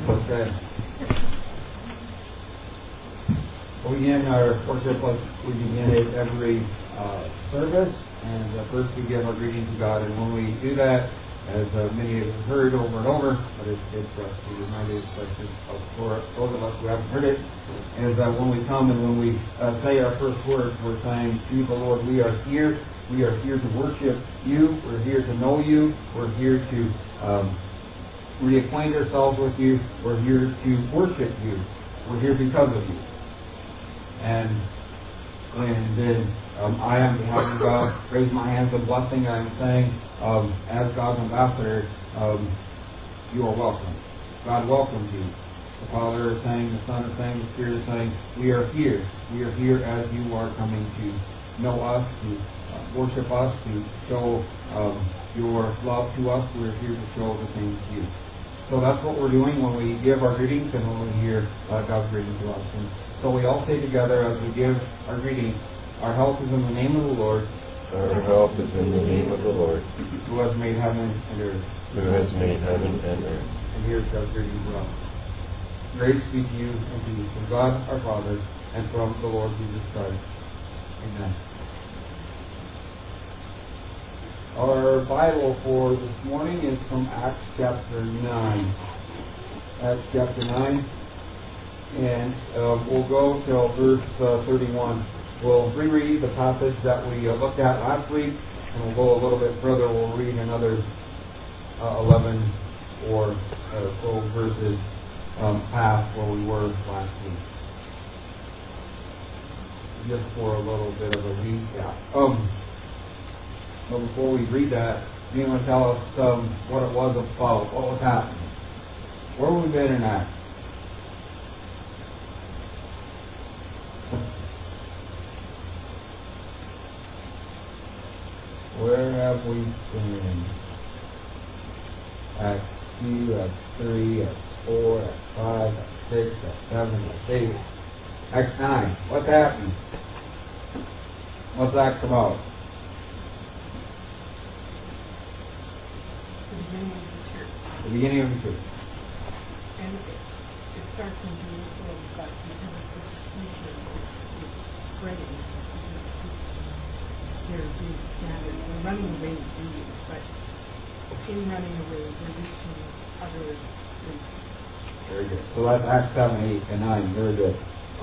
Okay. We begin our worship like we begin it every service, and first we give our greeting to God. And when we do that, as many have heard over and over, but it's good for us to be reminded, especially for those of us who haven't heard it, is that when we come and when we say our first words, we're saying to the Lord, we are here. We are here to worship you. We're here to know you. We're here to reacquaint ourselves with you. We're here to worship you. We're here because of you. And then I, on behalf of God, raise my hands in blessing. I am saying, as God's ambassador, you are welcome. God welcomes you. The Father is saying, the Son is saying, the Spirit is saying, we are here. We are here as you are coming to know us, to worship us, to show your love to us. We are here to show the same to you. So that's what we're doing when we give our greetings and when we hear God's greeting to us. And so we all say together as we give our greeting, our help is in the name of the Lord. Our help is in the name of the Lord. Who has made heaven and earth. Who has made heaven and earth. And here's God's greeting to us. Grace be to you and peace from God our Father and from the Lord Jesus Christ. Amen. Our Bible for this morning is from Acts chapter 9. Acts chapter 9. And we'll go till verse 31. We'll reread the passage that we looked at last week, and we'll go a little bit further. We'll read another 11 or so verses past where we were last week. Just for a little bit of a recap. But before we read that, anyone tell us what it was about, what was happening? Where have we been in Acts? Where have we been? Acts 2, Acts 3, Acts 4, Acts 5, Acts 6, Acts 7, Acts 8, Acts 9. What's happening? What's Acts about? The beginning of the church. And it starts in Jerusalem, but because of persecution, it's spreading. They're being scattered. They're running away with Indians, but in running away, they're reaching other places. Very good. So that's Acts 7, 8, and 9. Very good.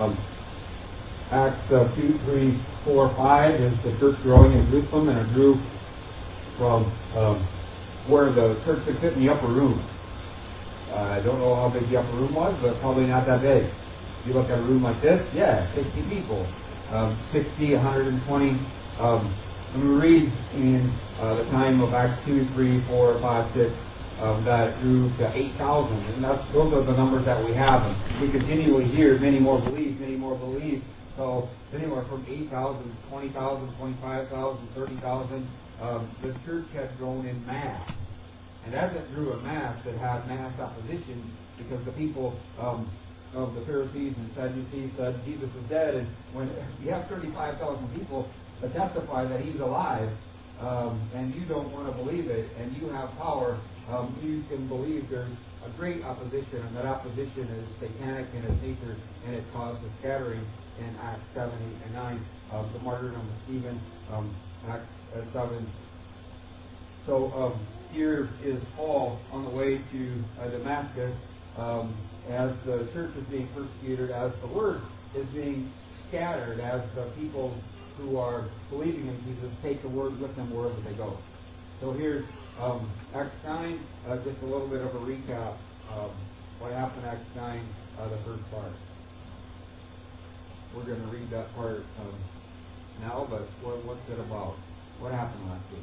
Acts 2, 3, 4, 5 is the church growing in Jerusalem, and it grew from where the church could fit in the upper room. I don't know how big the upper room was, but probably not that big. If you look at a room like this, 60 people. 60, 120. And we read in the time of Acts 2, 3, 4, 5, 6, that it grew to 8,000. And those are the numbers that we have. And we continually hear many more believe, many more believe. So anywhere from 8,000, 20,000, 25,000, 30,000. The church had grown in mass. And as it grew in mass, it had mass opposition because the people of the Pharisees and Sadducees said Jesus is dead. And when you have 35,000 people that testify that he's alive, and you don't want to believe it, and you have power, you can believe there's a great opposition, and that opposition is satanic in its nature, and it caused a scattering in Acts 7, 8, and 9, the martyrdom of Stephen, Acts 7. So here is Paul on the way to Damascus as the church is being persecuted, as the word is being scattered, as the people who are believing in Jesus take the word with them wherever they go. So here's Acts 9, just a little bit of a recap of what happened in Acts 9, the first part. We're going to read that part now, but what's it about? What happened last week?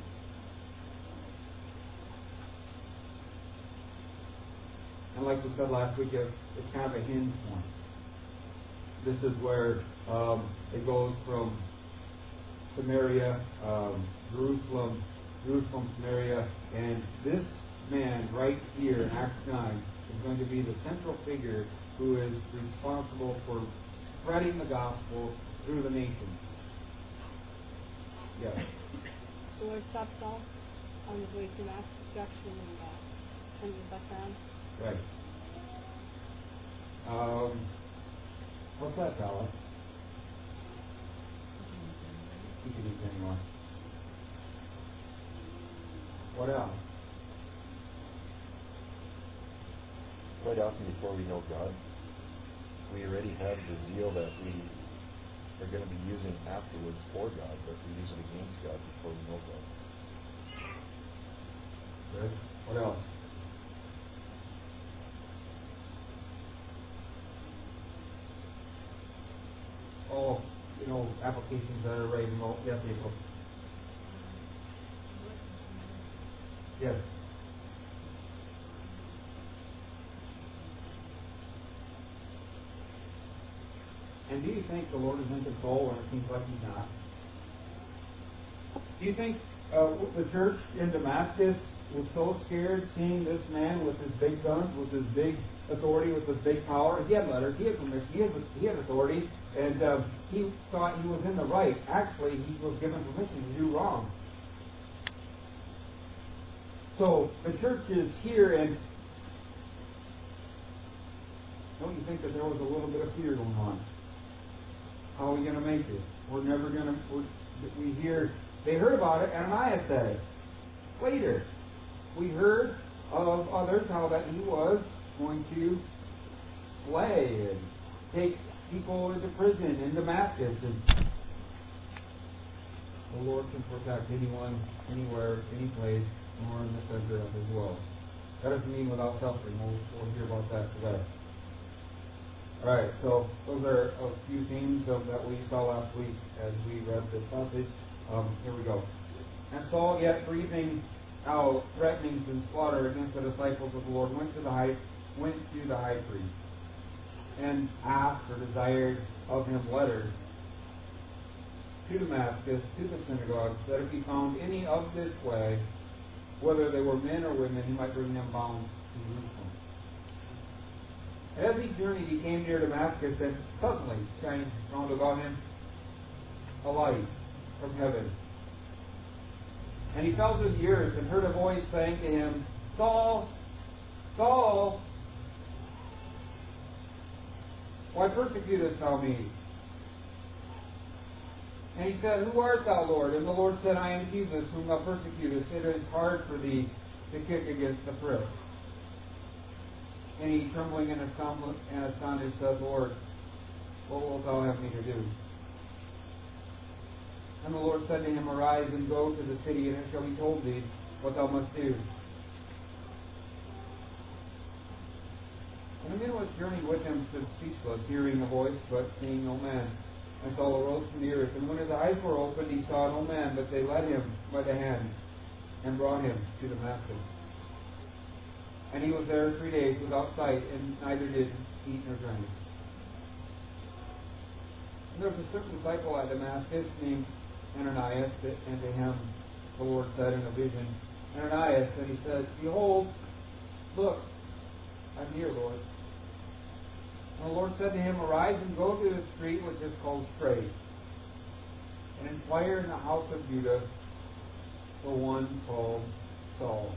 And like we said last week, it's kind of a hinge point. This is where it goes from Samaria, Jerusalem, Samaria, and this man right here in Acts 9 is going to be the central figure who is responsible for spreading the gospel through the nations. Yes. The Lord stopped Saul on his way to Damascus to actually turn his back around. Right. What's that, Dallas? You can use anyone. What else? Quite often before we know God, we already have the zeal that we are going to be using afterwards for God, but we use it against God before we know God. Good. What else? Oh, applications that are ready to go. Yes, April. Yes. And do you think the Lord is in control when it seems like He's not? Do you think the church in Damascus was so scared seeing this man with his big guns, with his big authority, with his big power? He had letters, he had permission, he had authority, and he thought he was in the right. Actually, he was given permission to do wrong. So the church is here, and don't you think that there was a little bit of fear going on? How are we going to make it? We're never going to. We hear. They heard about it. Ananias said it. Later, we heard of others how that he was going to slay and take people into prison in Damascus, and the Lord can protect anyone, anywhere, any place, or in the center of His will. That doesn't mean without suffering. We'll hear about that today. Alright, so those are a few themes that we saw last week as we read this passage. Here we go. And Saul, yet breathing out threatenings and slaughter against the disciples of the Lord, went to the high priest and asked or desired of him letters to Damascus, to the synagogues, that if he found any of this way, whether they were men or women, he might bring them bound to Jerusalem. As he journeyed, he came near Damascus, and suddenly shined round about him a light from heaven. And he fell to the earth and heard a voice saying to him, Saul, Saul, why persecutest thou me? And he said, Who art thou, Lord? And the Lord said, I am Jesus, whom thou persecutest. It is hard for thee to kick against the pricks. And he, trembling and astonished, said, Lord, what wilt thou have me to do? And the Lord said to him, Arise and go to the city, and it shall be told thee what thou must do. And the men which journeyed with him stood speechless, hearing a voice, but seeing no man. And Saul arose from the earth, and when his eyes were opened, he saw no man, but they led him by the hand, and brought him to Damascus. And he was there 3 days without sight, and neither did eat nor drink. And there was a certain disciple at Damascus named Ananias, and to him the Lord said in a vision, Ananias, and he said, Behold, look, I'm here, Lord. And the Lord said to him, Arise and go to the street which is called Straight, and inquire in the house of Judah for one called Saul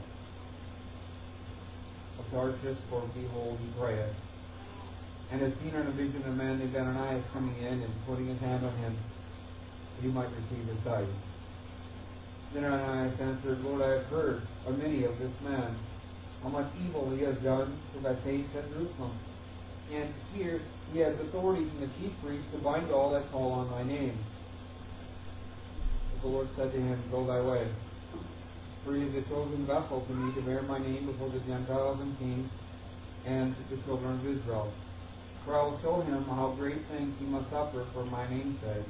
of Tarsus, for behold, he prayeth, and has seen in a vision a man named Ananias coming in and putting his hand on him, that he might receive his sight. Then Ananias answered, Lord, I have heard of many of this man, how much evil he has done to thy saints at Jerusalem. And here he has authority from the chief priests to bind all that call on thy name. But the Lord said to him, Go thy way. For he is a chosen vessel to me to bear my name before the Gentiles and kings and the children of Israel. For I will show him how great things he must suffer for my name's sake.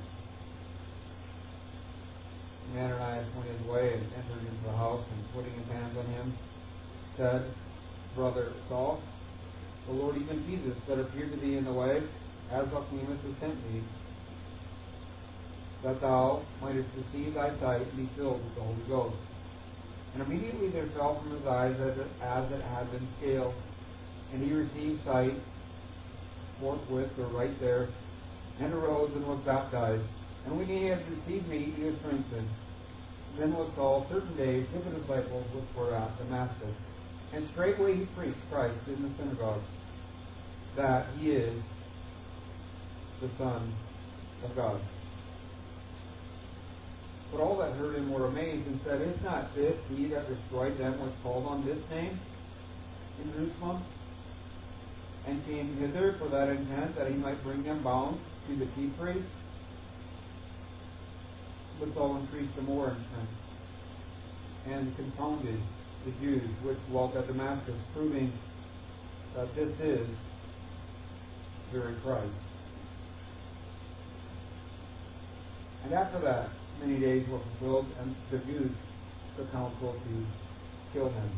And Ananias went his way and entered into the house, and putting his hands on him, said, Brother Saul, the Lord, even Jesus, that appeared to thee in the way, as thou camest, has sent thee, that thou mightest receive thy sight and be filled with the Holy Ghost. And immediately there fell from his eyes as it had been scales, and he received sight forthwith, or right there, and arose and was baptized. And when he had received meat, he was strengthened. Then was Saul certain days with the disciples which were at Damascus. And straightway he preached Christ in the synagogues. that he is the Son of God. But all that heard him were amazed and said, Is not this he that destroyed them which called on this name in Jerusalem? And came hither for that intent, that he might bring them bound to the chief priests? But Saul increased the more in strength, and confounded the Jews which dwelt at Damascus, proving that this is very Christ. And after that, many days were fulfilled, and the Jews took counsel to kill him.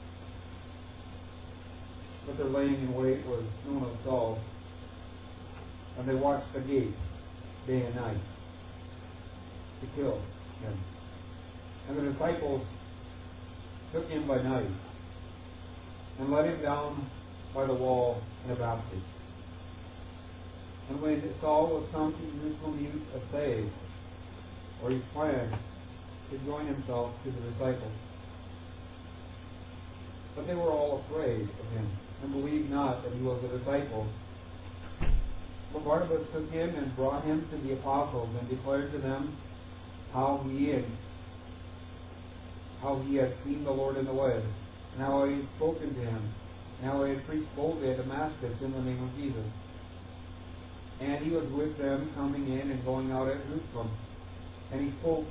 But their laying in wait was known of Saul, and they watched the gates day and night to kill him. And the disciples took him by night and let him down by the wall in a basket. And when Saul was come to Jerusalem, he essayed, or he planned, to join himself to the disciples. But they were all afraid of him, and believed not that he was a disciple. But Barnabas took him and brought him to the apostles, and declared to them how he had seen the Lord in the way, and how he had spoken to him, and how he had preached boldly at Damascus in the name of Jesus. And he was with them coming in and going out at Jerusalem. And he spoke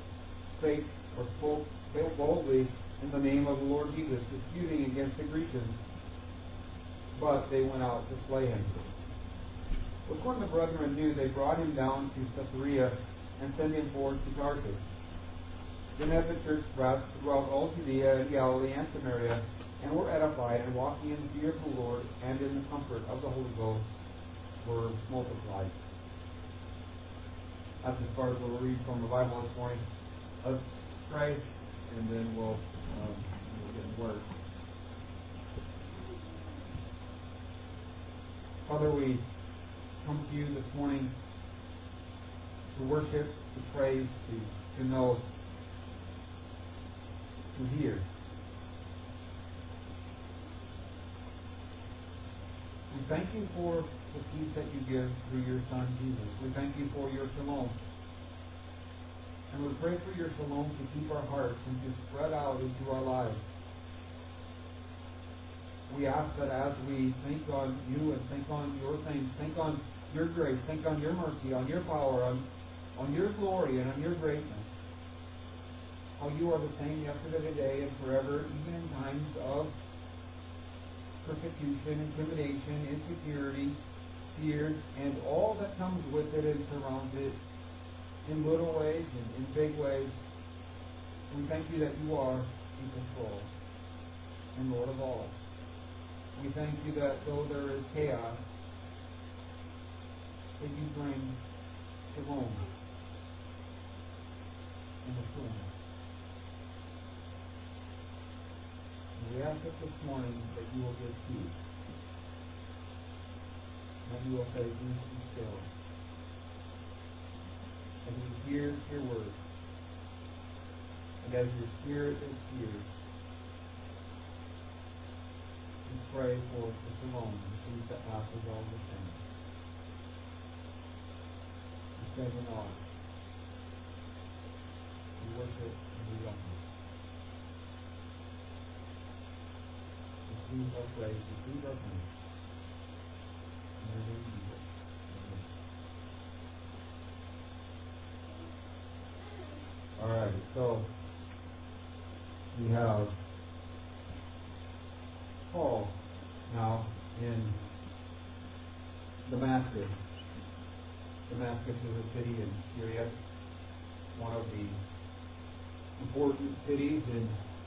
boldly in the name of the Lord Jesus, disputing against the Grecians. But they went out to slay him. But when the brethren knew, they brought him down to Caesarea and sent him forth to Tarsus. Then had the church spread throughout all Judea and Galilee and Samaria, and were edified, and walking in the fear of the Lord and in the comfort of the Holy Ghost were multiplied. That's as far as we'll read from the Bible this morning. Let's pray, and then we'll get to work. Father, we come to you this morning to worship, to praise, to know, to hear. We thank you for the peace that you give through your Son, Jesus. We thank you for your shalom. And we pray for your shalom to keep our hearts and to spread out into our lives. We ask that as we think on you and think on your things, think on your grace, think on your mercy, on your power, on your glory, and on your greatness, how you are the same yesterday, today, and forever, even in times of persecution, intimidation, insecurity, fears, and all that comes with it and surrounds it, in little ways and in big ways. We thank you that you are in control and Lord of all. We thank you that though there is chaos, that you bring shalom in the storm. And we ask that this morning that you will give peace. And you will say, "Peace be still." As we hear your word, and as your spirit is here, we pray for the shalom, the peace that passes all understanding. We say in awe. We worship and we love you. Receive our praise, receive our thanks. In the name of Jesus. All right, so we have Paul now in Damascus. Damascus is a city in Syria, one of the important cities in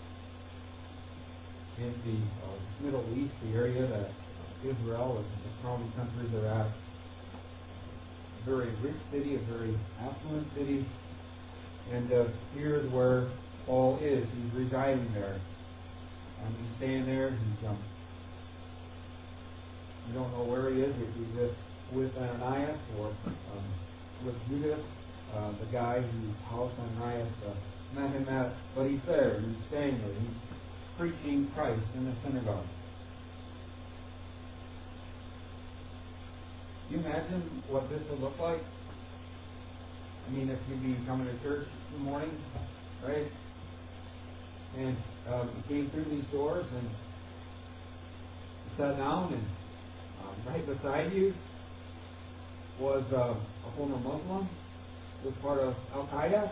the Middle East, the area that Israel and the surrounding countries are at. A very rich city, a very affluent city. And here is where Paul is. He's residing there. He's staying there. You don't know where he is. If he's with Ananias or with Judas, the guy whose house Ananias met him at. But he's there. He's staying there. He's preaching Christ in the synagogue. you imagine what this would look like? I mean, if you'd be coming to church in the morning, right? And you came through these doors and you sat down, and right beside you was a former Muslim, was part of Al-Qaeda,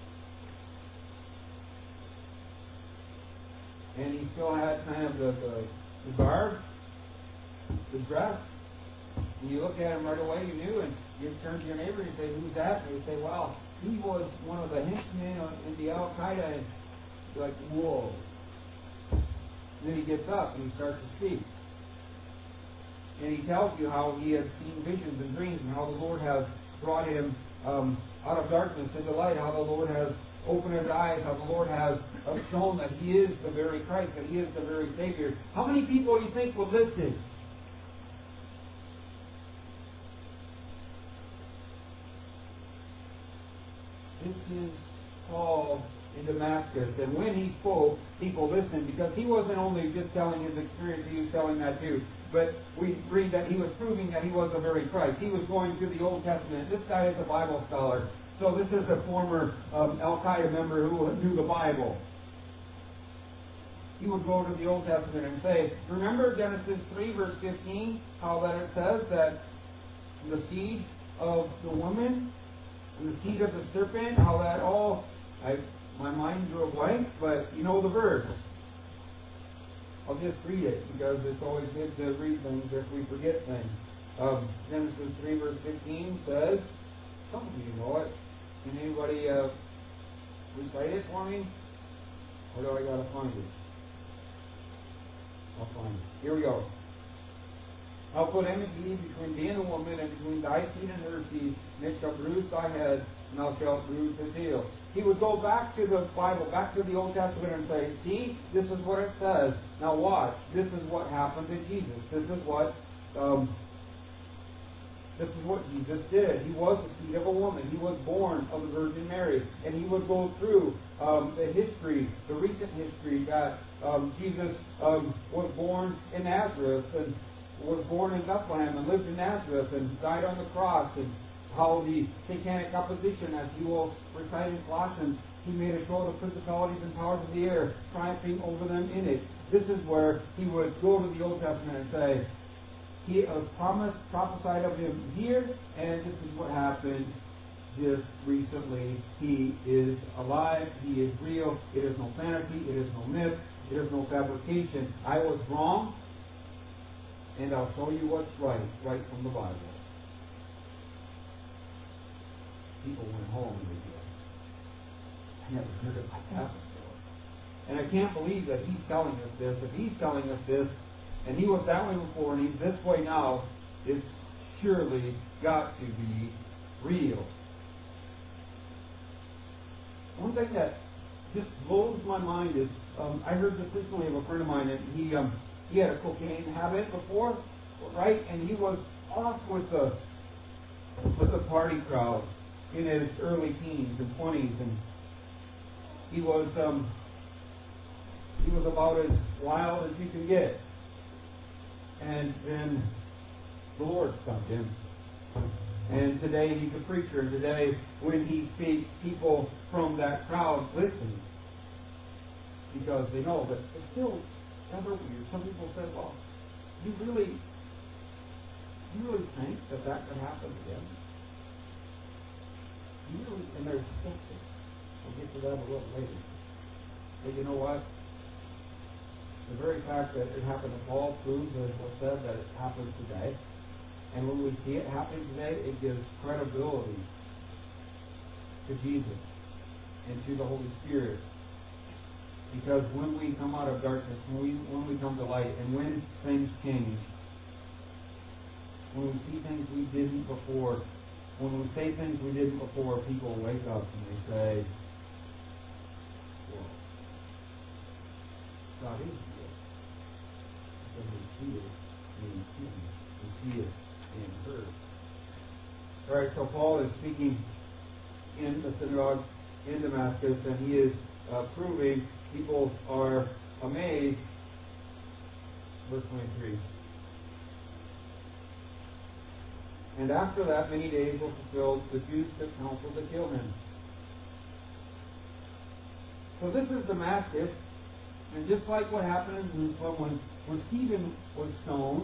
and he still had kind of the garb, the dress. And you look at him right away, you knew, and you turn to your neighbor and you say, "Who's that?" And they say, "Well, he was one of the henchmen in the Al-Qaeda." And you're like, "Whoa." And then he gets up and he starts to speak. And he tells you how he had seen visions and dreams, and how the Lord has brought him out of darkness into light, how the Lord has opened his eyes, how the Lord has shown that he is the very Christ, that he is the very Savior. How many people do you think will listen? This is Paul in Damascus, and when he spoke, people listened, because he wasn't only just telling his experience, he was telling that too. But we read that he was proving that he was the very Christ. He was going through the Old Testament. This guy is a Bible scholar, so this is a former Al-Qaeda member who knew the Bible. He would go to the Old Testament and say, remember Genesis 3 verse 15, how that it says that the seed of the woman and the seed of the serpent, how that all, my mind drew a blank, but you know the verse. I'll just read it, because it's always good to read things if we forget things. Genesis 3 verse 15 says, some of you know it. Can anybody recite it for me? Or do I got to find it? I'll find it. Here we go. I'll put enmity between thee and the woman, and between thy seed and her seed, and it shall bruise thy head, and thou shalt bruise his heel. He would go back to the Bible, back to the Old Testament, and say, see, this is what it says. Now watch. This is what happened to Jesus. This is what Jesus did. He was the seed of a woman. He was born of the Virgin Mary. And he would go through the history, the recent history, that Jesus was born in Nazareth, and was born in Bethlehem, and lived in Nazareth, and died on the cross, and how the satanic opposition, as he will recite in Colossians, he made a show of the principalities and powers of the air, triumphing over them in it. This is where he would go to the Old Testament and say, he prophesied of him here, and this is what happened just recently. He is alive, he is real, it is no fantasy, it is no myth, it is no fabrication. I was wrong, and I'll show you what's right from the Bible. People went home and they did. I never heard it like that before. And I can't believe that he's telling us this. If he's telling us this, and he was that way before, and he's this way now, it's surely got to be real. One thing that just blows my mind is, I heard this recently of a friend of mine, and he had a cocaine habit before, right? And he was off with the party crowd in his early teens and 20s, and he was about as wild as you can get. And then the Lord stopped him. And today he's a preacher, and today when he speaks, people from that crowd listen, because they know. But it's still ever weird. Some people say, well, you really think that could happen again? And they're skeptics. We'll get to that a little later. But you know what? The very fact that it happened to Paul proves, as was said, that it happens today. And when we see it happening today, it gives credibility to Jesus and to the Holy Spirit. Because when we come out of darkness, when we come to light, and when things change, when we see things we didn't before, when we say things we didn't before, people wake up and they say, whoa, God is real. Because we see it being seen. We see it being heard. Alright, so Paul is speaking in the synagogue in Damascus, and he is proving, people are amazed. Verse 23. And after that, many days were fulfilled. The Jews took counsel to kill him. So this is Damascus. And just like what happened in Jerusalem when Stephen was stoned,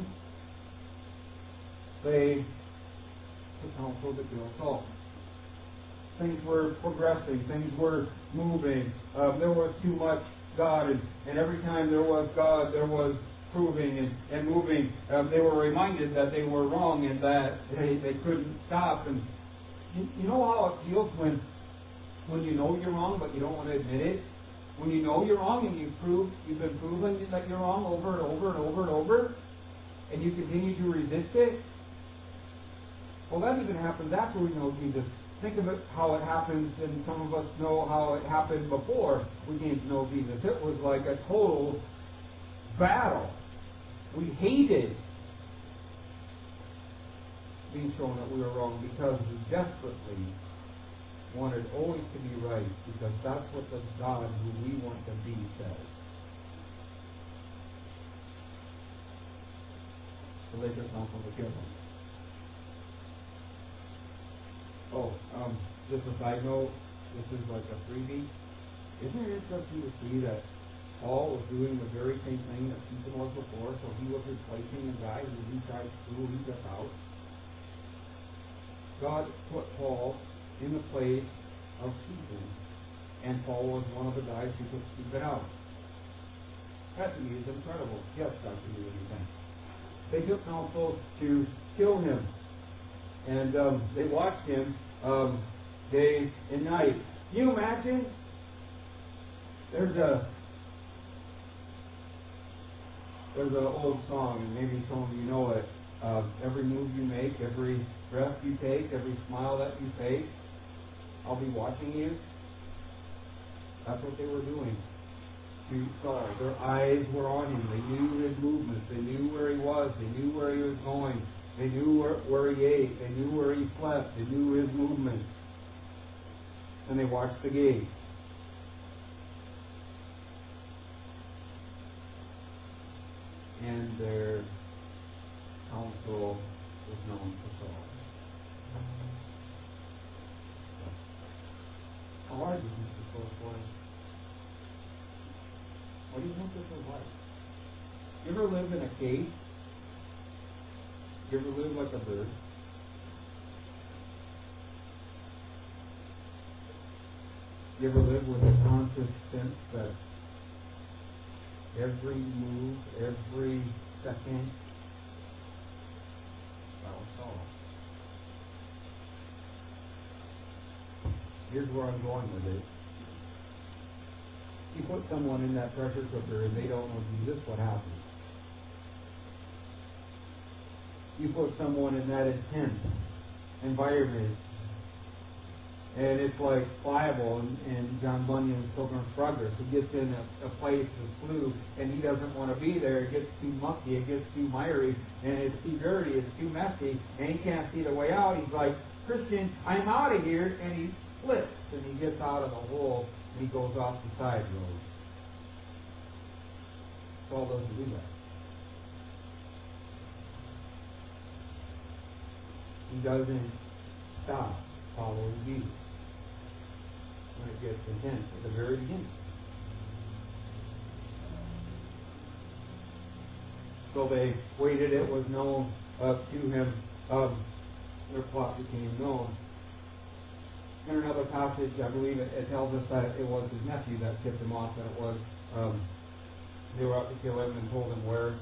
they took counsel to kill Saul. Things were progressing. Things were moving. There was too much God. And every time there was God, there was proving and moving. They were reminded that they were wrong and that they couldn't stop. And you know how it feels when you know you're wrong but you don't want to admit it? When you know you're wrong and you've been proven that you're wrong over and over and over and over, and you continue to resist it? Well, that even happens after we know Jesus. Think of it how it happens, and some of us know how it happened before we came to know Jesus. It was like a total battle. We hated being shown that we were wrong because we desperately wanted always to be right, because that's what the God who we want to be says. So they took counsel to kill him. Just a side note, this is like a freebie. Isn't it interesting to see that Paul was doing the very same thing that Stephen was before, so he was replacing a guy who he tried to get out? God put Paul in the place of Stephen, and Paul was one of the guys who took Stephen out. That to me is incredible. Yes, Dr. Lee, what do you think? They took counsel to kill him, and they watched him day and night. Can you imagine? There's an old song, and maybe some of you know it. Every move you make, every breath you take, every smile that you take, I'll be watching you. That's what they were doing to Saul. Their eyes were on him. They knew his movements. They knew where he was. They knew where he was going. They knew where he ate. They knew where he slept. They knew his movements. And they watched the gates. And their counsel was known to Saul. How hard do you think this was? What do you think this was like? You ever live in a cave? You ever live like a bird? You ever live with a conscious sense that every move, every second, that was Saul? Here's where I'm going with it. You put someone in that pressure cooker and they don't know Jesus, what happens? You put someone in that intense environment, and it's like pliable in John Bunyan's Pilgrim's Progress. He gets in a place that's blue, and he doesn't want to be there. It gets too mucky, it gets too miry, and it's too dirty, it's too messy, and he can't see the way out. He's like, Christian, I'm out of here, and he splits, and he gets out of the hole, and he goes off the side road. Saul doesn't do that. He doesn't stop following Jesus when it gets intense at the very beginning. So they waited. It was known to him. Their plot became known. In another passage, I believe it tells us that it was his nephew that tipped him off, that it was they were out to kill him and told him where.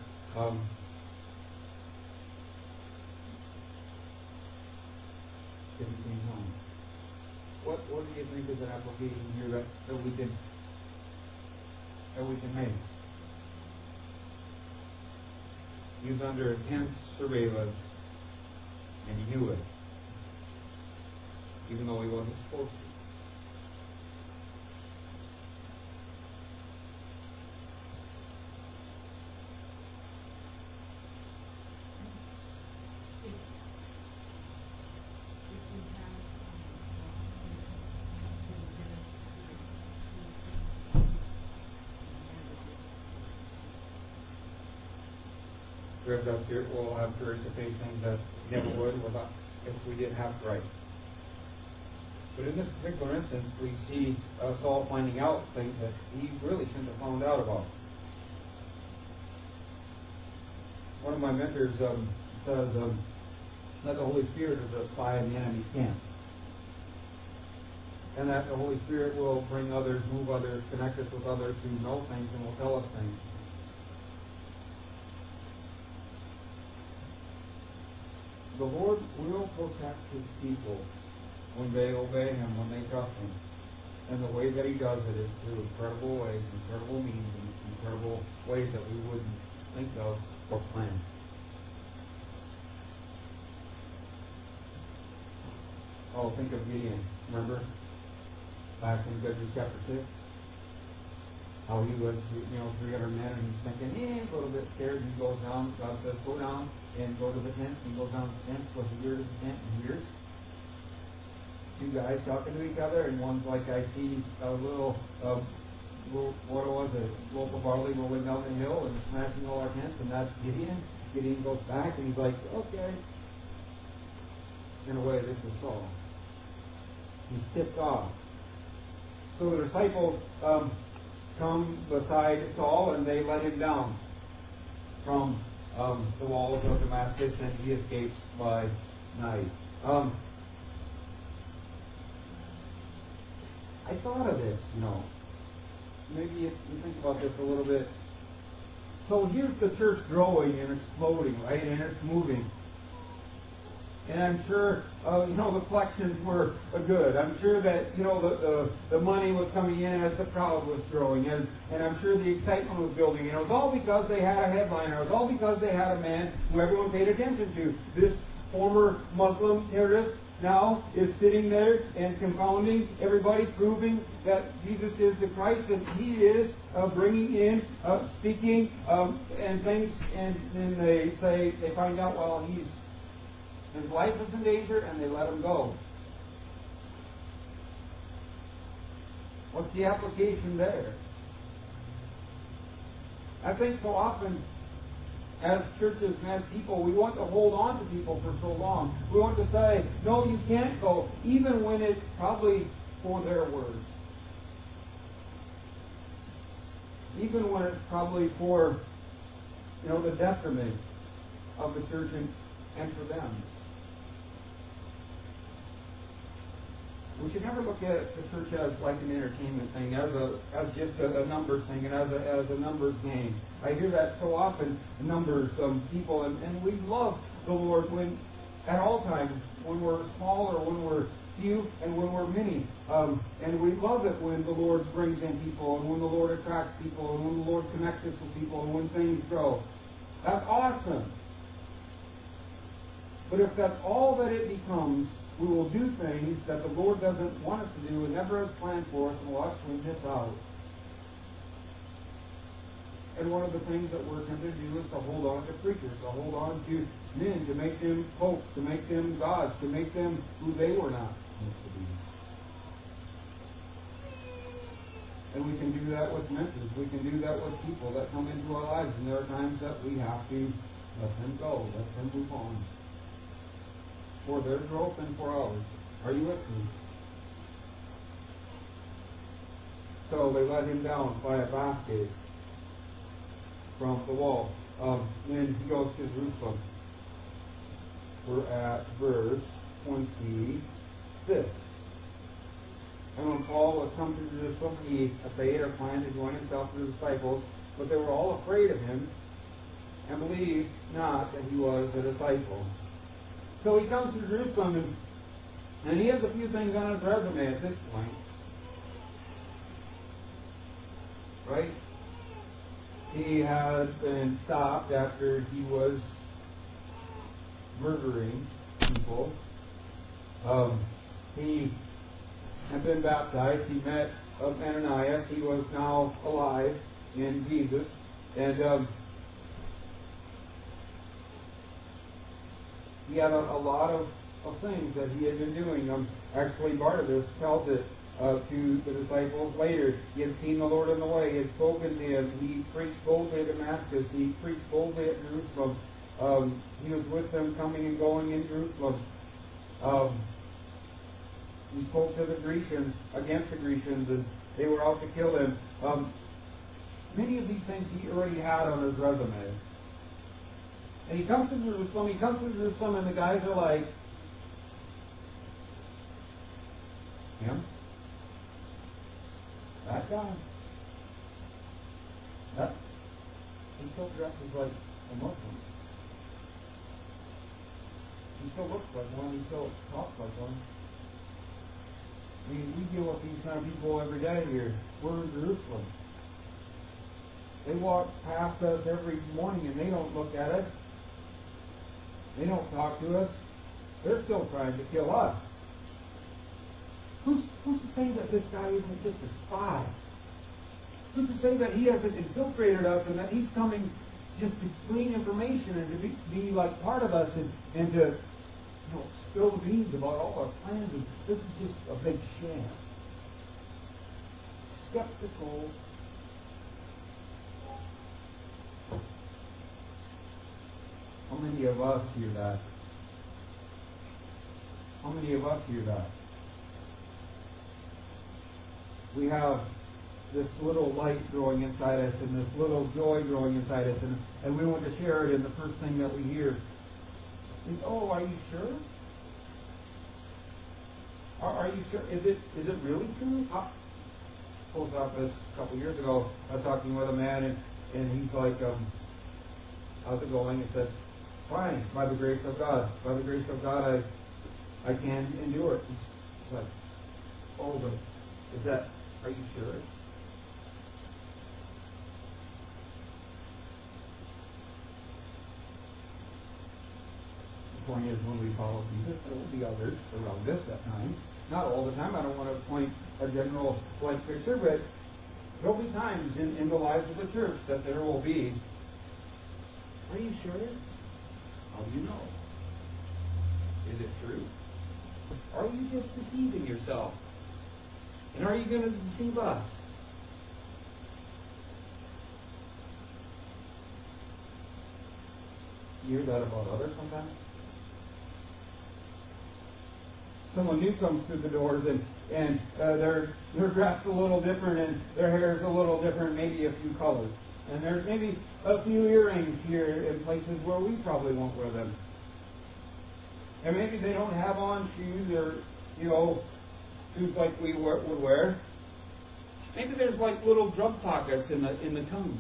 It became known. What do you think is an application here that we can make? He was under intense surveillance, and he knew it, even though he wasn't supposed to. Revved up spirit will have courage to face things that we never would without, if we didn't have Christ. But in this particular instance, we see Saul finding out things that he really shouldn't have found out about. One of my mentors says, that the Holy Spirit is a spy in the enemy's camp. And that the Holy Spirit will bring others, move others, connect us with others who know things and will tell us things. The Lord will protect His people when they obey Him, when they trust Him. And the way that He does it is through incredible ways, incredible means, and incredible ways that we wouldn't think of or plan. Oh, think of Gideon. Remember? Back in Judges chapter 6? How he was, 300 men, and he's thinking, a little bit scared, and he goes down. God says, go down and go to the tents. He goes down to the tents, goes a year to the tent, and hears two guys talking to each other, and one's like, I see a little what was it, loaf of barley rolling down the hill and smashing all our tents, and that's Gideon. Gideon goes back, and he's like, okay. In a way, this is Saul. He's tipped off. So the disciples come beside Saul, and they let him down from the walls of Damascus, and he escapes by night. I thought of this, Maybe if you think about this a little bit. So here's the church growing and exploding, right? And it's moving. And I'm sure, the collections were good. I'm sure that, the money was coming in as the crowd was growing. And I'm sure the excitement was building. And it was all because they had a headliner. It was all because they had a man who everyone paid attention to. This former Muslim terrorist now is sitting there and confounding everybody, proving that Jesus is the Christ, and He is bringing in, speaking, and things. And then they find out, well, his life is in danger, and they let him go. What's the application there? I think so often, as churches and as people, we want to hold on to people for so long. We want to say, no, you can't go, even when it's probably for their words. Even when it's probably for, the detriment of the church and for them. We should never look at the church as like an entertainment thing, as just a numbers thing, and as a numbers game. I hear that so often, numbers, people, and we love the Lord at all times, when we're small or when we're few and when we're many. And we love it when the Lord brings in people, and when the Lord attracts people, and when the Lord connects us with people, and when things grow. That's awesome. But if that's all that it becomes, we will do things that the Lord doesn't want us to do and never has planned for us, and we'll actually miss out. And one of the things that we're tempted to do is to hold on to preachers, to hold on to men, to make them popes, to make them gods, to make them who they were not supposed to be. And we can do that with mentors. We can do that with people that come into our lives, and there are times that we have to let them go, let them move on. For their growth and for ours. Are you with me? So they let him down by a basket from the wall. Then he goes to Jerusalem. We're at verse 26. And when Paul had come to Jerusalem, he essayed or planned to join himself to the disciples, but they were all afraid of him and believed not that he was a disciple. So he comes to Jerusalem, and he has a few things on his resume at this point. Right? He had been stopped after he was murdering people. He had been baptized. He met Ananias. He was now alive in Jesus. And he had a lot of things that he had been doing. Actually, Barnabas tells it to the disciples later. He had seen the Lord in the way. He had spoken to him. He preached boldly at Damascus. He preached boldly at Jerusalem. He was with them coming and going in Jerusalem. He spoke to the Grecians, against the Grecians, and they were out to kill him. Many of these things he already had on his resume. And he comes to Jerusalem, and the guys are like, him? That guy? He still dresses like a Muslim. He still looks like one. He still talks like one. I mean, we deal with these kind of people every day here. We're in Jerusalem. They walk past us every morning and they don't look at us. They don't talk to us. They're still trying to kill us. Who's to say that this guy isn't just a spy? Who's to say that he hasn't infiltrated us and that he's coming just to glean information and to be like part of us and to spill the beans about all our plans? And this is just a big sham. Skeptical. How many of us hear that? How many of us hear that? We have this little light growing inside us and this little joy growing inside us, and we want to share it, and the first thing that we hear is, "Oh, are you sure? Are you sure? Is it really true?" Post office a couple years ago, I was talking with a man, and he's like, "How's it going?" He said, "Fine, by the grace of God. By the grace of God, I can endure it." He's like, "Oh, but are you sure?" The point is, when we follow Jesus, there will be others around us at times. Not all the time. I don't want to point a general blank picture, but there will be times in the lives of the church that there will be. Are you sure? How do you know? Is it true? Are you just deceiving yourself? And are you going to deceive us? You hear that about others sometimes? Someone new comes through the doors and they're dressed a little different and their hair is a little different, maybe a few colors. And there's maybe a few earrings here in places where we probably won't wear them. And maybe they don't have on shoes or, shoes like we would wear. Maybe there's like little drug pockets in the tongues.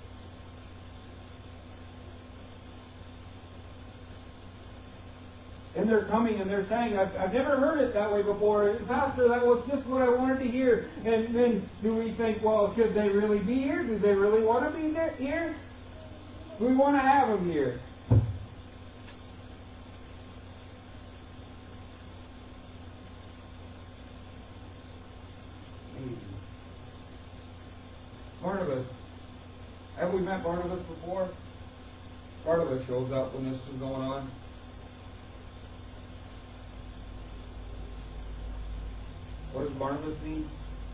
And they're coming and they're saying, I've never heard it that way before. Pastor, that was just what I wanted to hear. And then do we think, well, should they really be here? Do they really want to be here? Do we want to have them here? Maybe. Barnabas. Have we met Barnabas before? Barnabas shows up when this is going on. What does Barnabas mean?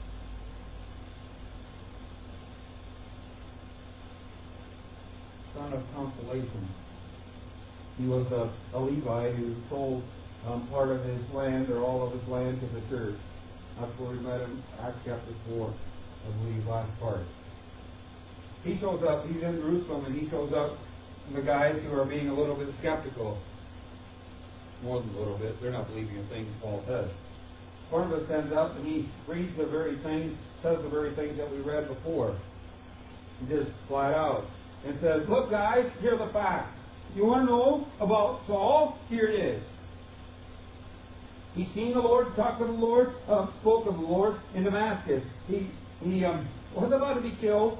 Son of consolation. He was a Levite who sold part of his land or all of his land to the church. That's where we met him, Acts chapter 4, I believe, last part. He shows up, he's in Jerusalem, and he shows up the guys who are being a little bit skeptical. More than a little bit. They're not believing a thing Paul says. Barnabas stands up and he reads the very things, says the very things that we read before. Just flat out. And says, look guys, here are the facts. You want to know about Saul? Here it is. He's seen the Lord, talked to the Lord, spoke of the Lord in Damascus. He was about to be killed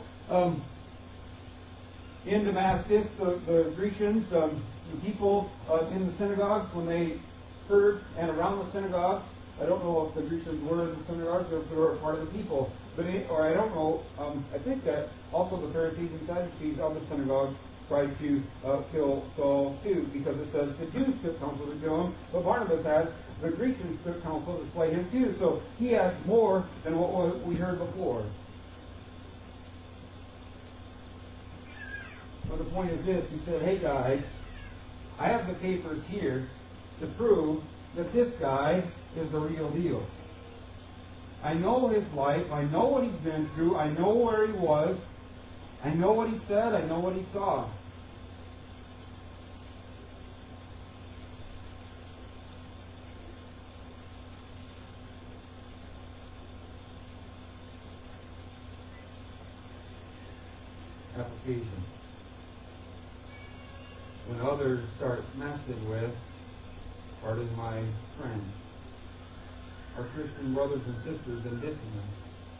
in Damascus. The Grecians, the people in the synagogues, when they heard, and around the synagogues, I don't know if the Grecians were in the synagogues or if they were a part of the people. Or I don't know, I think that also the Pharisees and Sadducees of the synagogue tried to kill Saul too, because it says the Jews took counsel to kill him, but Barnabas has the Grecians took counsel to slay him too. So he has more than what we heard before. But the point is this, he said, hey guys, I have the papers here to prove that this guy is the real deal. I know his life. I know what he's been through. I know where he was. I know what he said. I know what he saw. Application. When others start messing with, pardon my friends, our Christian brothers and sisters, and dissing them.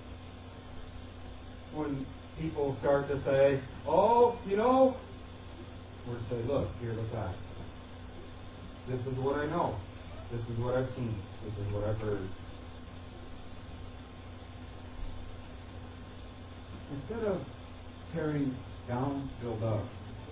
When people start to say, oh, you know, we're to say, look, here are the facts. This is what I know. This is what I've seen. This is what I've heard. Instead of tearing down, build up.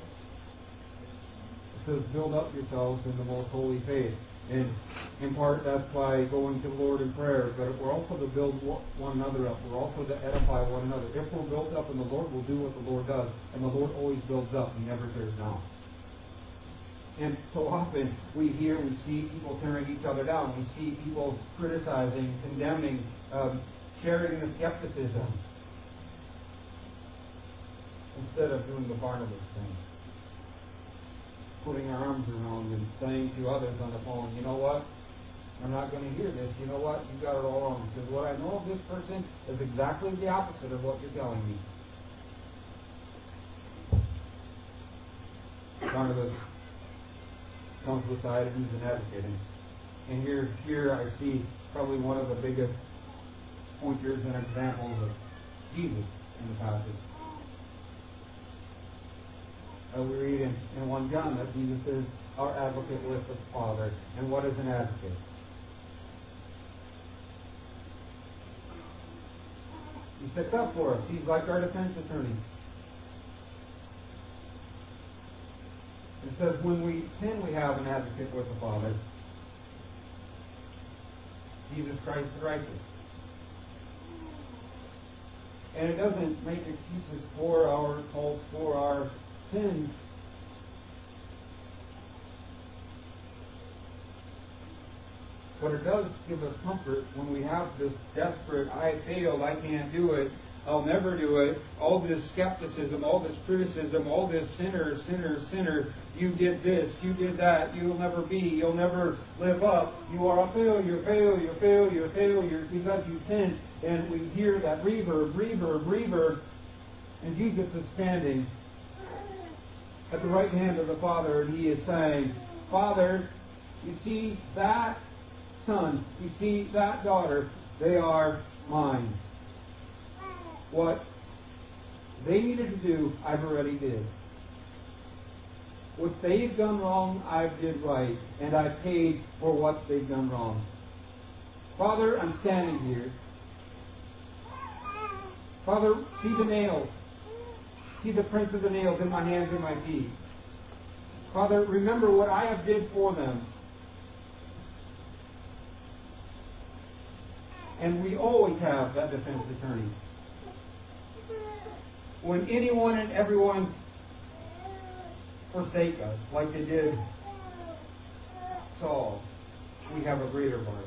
It says, build up yourselves in the most holy faith. And in part, that's by going to the Lord in prayer. But we're also to build one another up. We're also to edify one another. If we're built up in the Lord, we'll do what the Lord does. And the Lord always builds up. He never tears down. And so often we hear, we see people tearing each other down. We see people criticizing, condemning, sharing the skepticism. Instead of doing the Barnabas thing. Putting our arms around and saying to others on the phone, you know what? I'm not going to hear this. You know what? You got it all wrong. Because what I know of this person is exactly the opposite of what you're telling me. Barnabas comes beside him. He's an advocate. And here I see probably one of the biggest pointers and examples of Jesus in the passage. We read in 1 John that Jesus is our advocate with the Father. And what is an advocate? He sticks up for us. He's like our defense attorney. It says when we sin, we have an advocate with the Father. Jesus Christ the righteous. And it doesn't make excuses for our faults, for our sins. But it does give us comfort when we have this desperate, I failed, I can't do it, I'll never do it, all this skepticism, all this criticism, all this sinner, you did this, you did that, you'll never be, you'll never live up, you are a failure, because you sinned. And we hear that reverb, and Jesus is standing at the right hand of the Father, and He is saying, Father, you see that son, you see that daughter, they are mine. What they needed to do, I've already did. What they've done wrong, I've did right, and I paid for what they've done wrong. Father, I'm standing here. Father, see the nails. See the prints of the nails in my hands and my feet. Father, remember what I have did for them. And we always have that defense attorney. When anyone and everyone forsake us, like they did Saul, we have a greater Barnabas.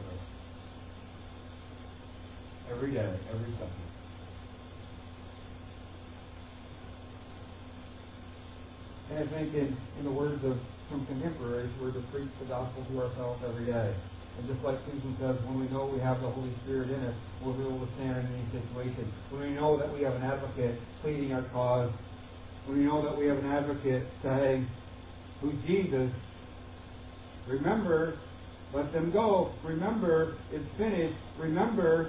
Every day, every second. And I think in the words of some contemporaries, we're to preach the gospel to ourselves every day. And just like Susan says, when we know we have the Holy Spirit in us, we'll be able to stand in any situation. When we know that we have an advocate pleading our cause, when we know that we have an advocate saying, who's Jesus, remember, let them go. Remember, it's finished. Remember,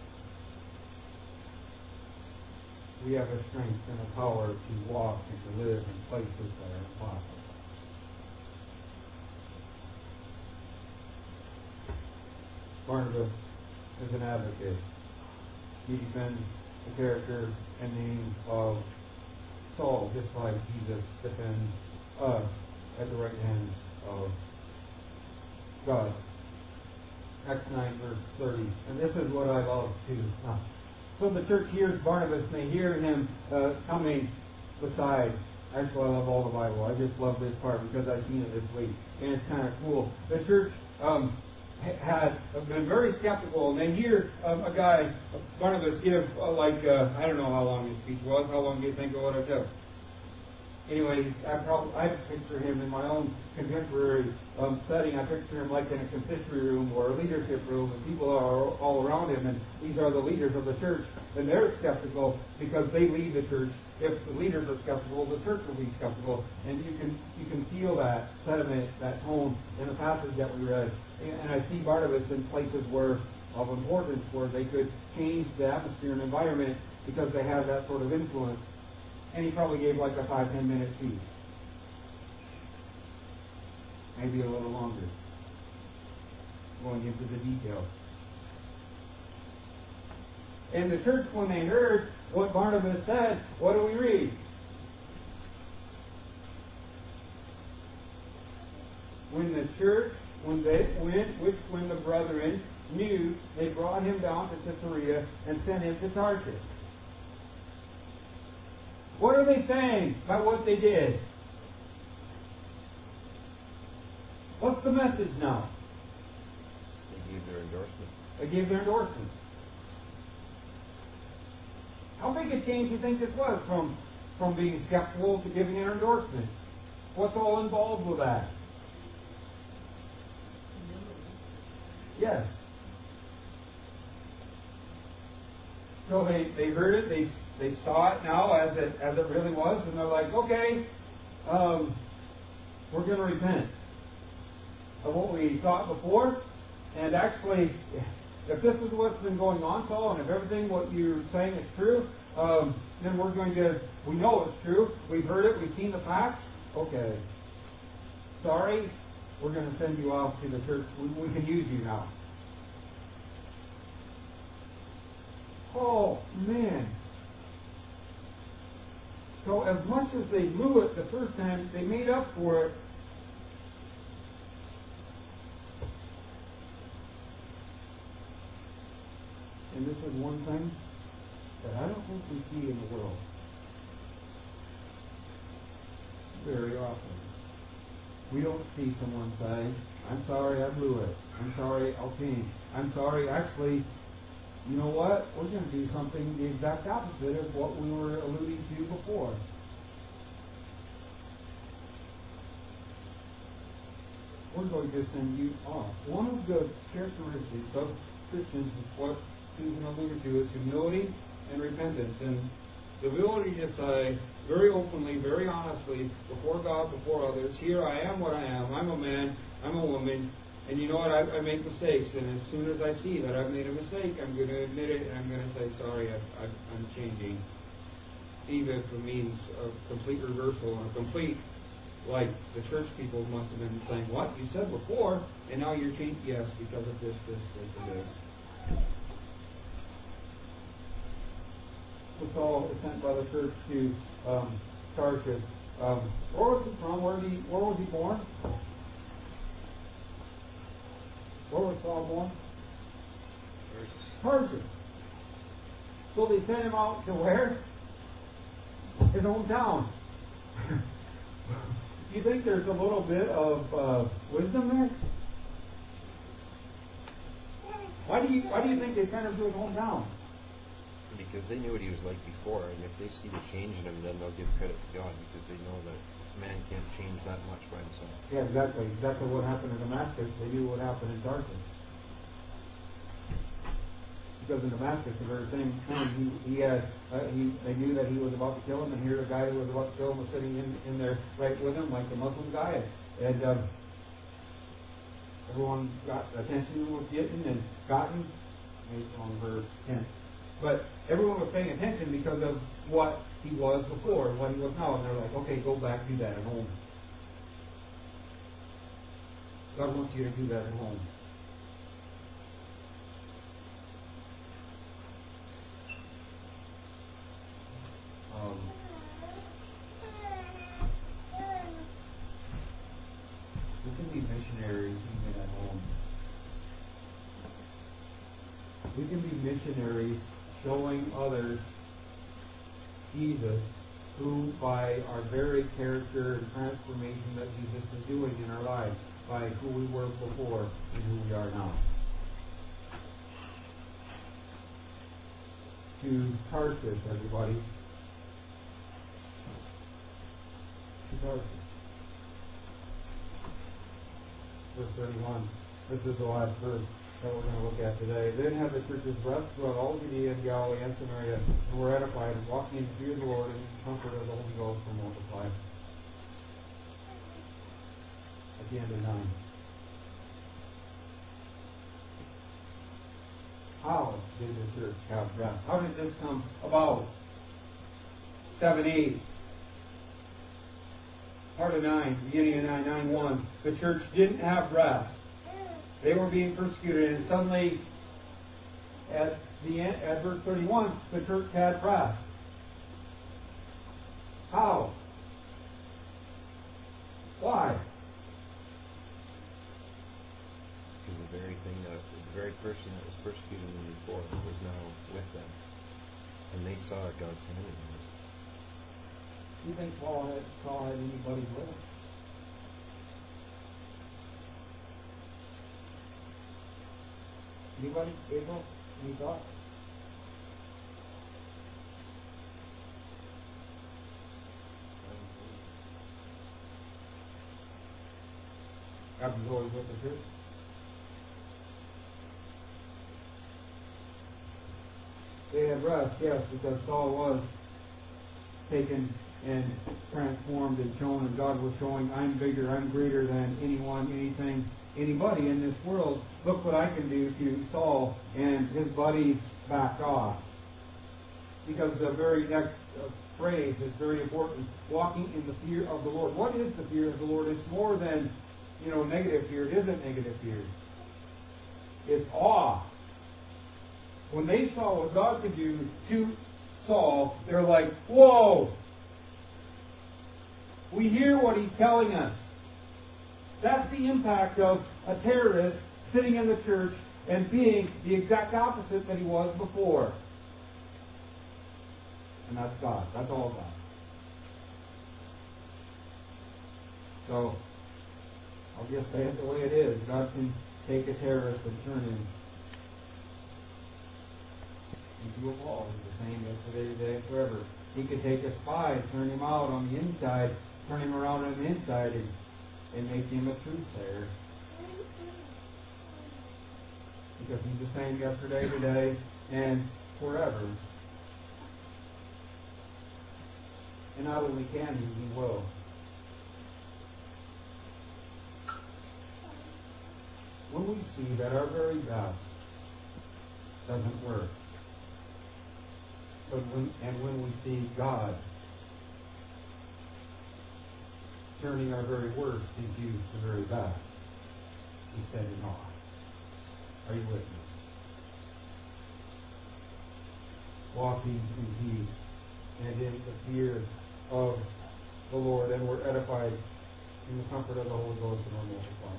we have a strength and a power to walk and to live in places that are impossible. Barnabas is an advocate. He defends the character and name of Saul, just like Jesus defends us at the right hand of God. Acts 9, verse 30. And this is what I love too. So the church hears Barnabas, and they hear him coming beside Actually, I love all the Bible. I just love this part because I've seen it this week, and it's kind of cool. The church had been very skeptical, and then here a guy, Barnabas, give I don't know how long his speech was. How long do you think it would have took? Anyways, I picture him in my own contemporary setting. I picture him like in a consistory room or a leadership room, and people are all around him, and these are the leaders of the church, and they're skeptical because they lead the church. If the leaders are skeptical, the church will be skeptical, and you can feel that sentiment, that tone in the passage that we read. And I see Barnabas in places of importance where they could change the atmosphere and environment because they have that sort of influence. And he probably gave like a 5-10 minute speech. Maybe a little longer. Going into the details. And the church, when they heard what Barnabas said, what do we read? When the church, when the brethren knew, they brought him down to Caesarea and sent him to Tarshish. What are they saying by what they did? What's the message now? They gave their endorsement. They gave their endorsement. How big a change do you think this was from being skeptical to giving an endorsement? What's all involved with that? Yes. So they heard it, they saw it now as it really was, and they're like, okay, we're going to repent of what we thought before. And actually, if this is what's been going on, Saul, and if everything what you're saying is true, then we know it's true. We've heard it, we've seen the facts. Okay. Sorry, we're going to send you off to the church. We can use you now. Oh, man. So as much as they blew it the first time, they made up for it. And this is one thing that I don't think we see in the world very often. We don't see someone say, I'm sorry I blew it. I'm sorry, I'll change. I'm sorry, actually, you know what? We're going to do something the exact opposite of what we were alluding to before. We're going to send you off. One of the characteristics of Christians is what Susan alluded to is humility and repentance. And the ability to say very openly, very honestly, before God, before others, here I am what I am. I'm a man, I'm a woman, and you know what? I make mistakes. And as soon as I see that I've made a mistake, I'm going to admit it, and I'm going to say, sorry, I'm changing. Even if it means a complete reversal and a complete, like the church people must have been saying, what? You said before, and now you're changing? Yes, because of this, and this. So Saul is sent by the church to Tarshish. Where was he from? Where was he born? Where was Saul born? Tarshish. So they sent him out to where? His hometown. You think there's a little bit of wisdom there? Why do you think they sent him to his hometown? Because they knew what he was like before, and if they see the change in him, then they'll give credit to God, because they know that man can't change that much by himself. Yeah, exactly. Exactly what happened in Damascus. They knew what happened in Tarshish. Because in Damascus, the very same thing, they knew that he was about to kill him, and here the guy who was about to kill him was sitting in there right with him, like the Muslim guy. And everyone got attention was getting and gotten. Maybe on verse 10. But everyone was paying attention because of what he was before and what he was now. And they're like, okay, go back, do that at home. God wants you to do that at home. We can be missionaries even at home. We can be missionaries showing others Jesus who, by our very character and transformation that Jesus is doing in our lives, by who we were before and who we are now. To Tarsus, everybody. To Tarsus. Verse 31. This is the last verse that we're going to look at today. Then had the churches rest throughout all Judea and Galilee and Samaria, and were edified, and walking in the fear of the Lord and in the comfort of the Holy Ghost were multiplied. At the end of 9. How did the church have rest? How did this come about? 7, 8. Part of 9, beginning of 9, 9:1. The church didn't have rest. They were being persecuted, and suddenly, at the end, at verse 31, the church had rest. How? Why? Because the very person that was persecuting them before was now with them, and they saw God's hand in them. Do you think Paul had anybody with him? Anybody? April? Any thoughts? God was always with the church. They had rest, yes, because Saul was taken and transformed and shown, and God was showing, I'm bigger, I'm greater than anyone, anything, anybody in this world. Look what I can do to Saul, and his buddies backed off. Because the very next phrase is very important. Walking in the fear of the Lord. What is the fear of the Lord? It's more than, negative fear. It isn't negative fear. It's awe. When they saw what God could do to Saul, they're like, whoa! We hear what he's telling us. That's the impact of a terrorist sitting in the church and being the exact opposite that he was before. And that's God. That's all God. So, I'll just say it the way it is. God can take a terrorist and turn him into a Paul. He's the same yesterday, today, and forever. He could take a spy, turn him out on the inside, turn him around on the inside, and make him a truth-sayer. Because he's the same yesterday, today, and forever. And not only can he will. When we see that our very best doesn't work, when we see God turning our very worst into the very best, we stand in awe. Are you with me? Walking in peace and in the fear of the Lord, and we're edified in the comfort of the Holy Ghost and are multiplied.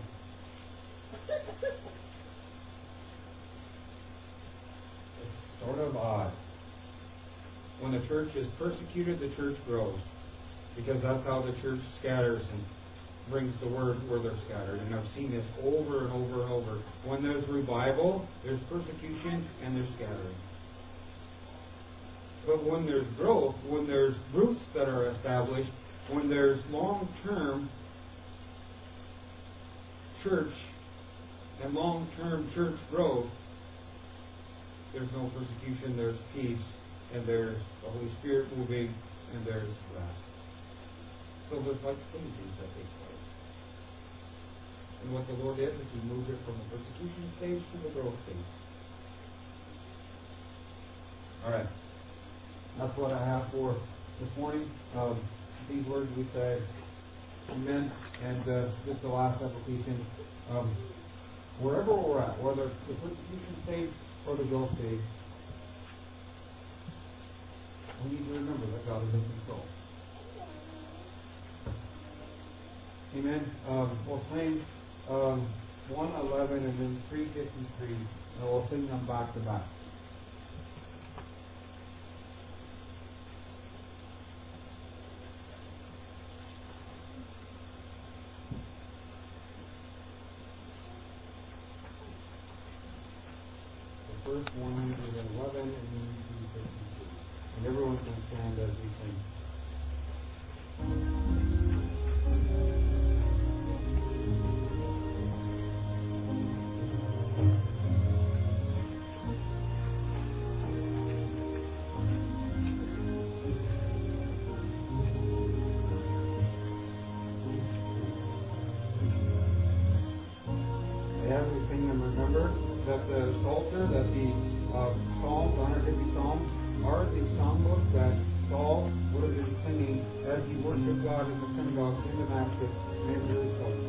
It's sort of odd. When the church is persecuted, the church grows. Because that's how the church scatters and brings the word where they're scattered. And I've seen this over and over and over. When there's revival, there's persecution and there's scattering. But when there's growth, when there's roots that are established, when there's long-term church and long-term church growth, there's no persecution, there's peace, and there's the Holy Spirit moving, and there's rest. So there's like stages that take place. And what the Lord did is He moved it from the persecution stage to the growth stage. Alright. That's what I have for this morning. These words we say, amen. And just the last application. Wherever we're at, whether the persecution stage or the growth stage, we need to remember that God is in control. Amen. We'll sing 111 and then 353, and we'll sing them back to back. verse 111 and 52. And everyone can stand as we sing. As we sing them, remember that the Psalter, that the Psalms, 150 Psalms, are the songbooks that Saul would have been singing as he worshiped God in the synagogue in Damascus and in Jerusalem.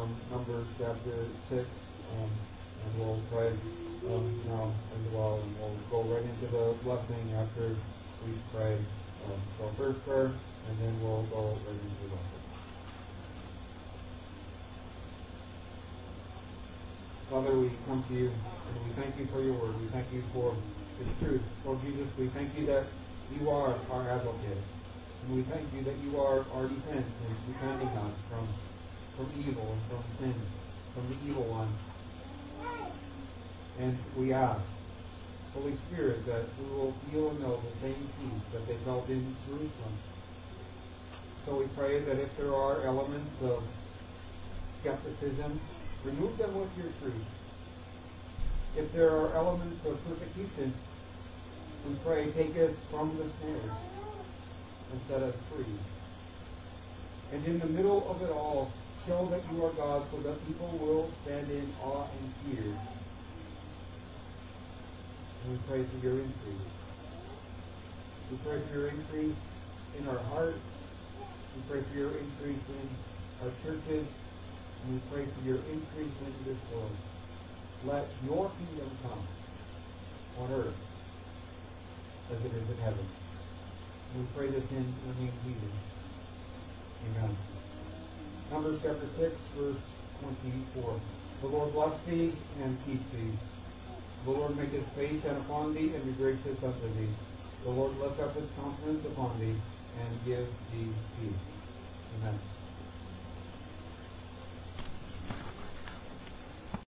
from Numbers chapter 6, and we'll pray now as well, and we'll go right into the blessing after we pray. So first prayer, and then we'll go right into the blessing. Father, we come to you, and we thank you for your word. We thank you for its truth. Lord Jesus, we thank you that you are our advocate. And we thank you that you are our defense in defending us from evil and from sin, from the evil one. And we ask, Holy Spirit, that we will feel and know the same peace that they felt in Jerusalem. So we pray that if there are elements of skepticism, remove them with your truth. If there are elements of persecution, we pray, take us from the snares and set us free. And in the middle of it all, show that you are God so that people will stand in awe and fear. And we pray for your increase. We pray for your increase in our hearts. We pray for your increase in our churches. And we pray for your increase in this world. Let your kingdom come on earth as it is in heaven. And we pray this in the name of Jesus. Amen. Numbers chapter 6, verse 24. The Lord bless thee and keep thee. The Lord make his face shine upon thee and be gracious unto thee. The Lord lift up his countenance upon thee and give thee peace. Amen.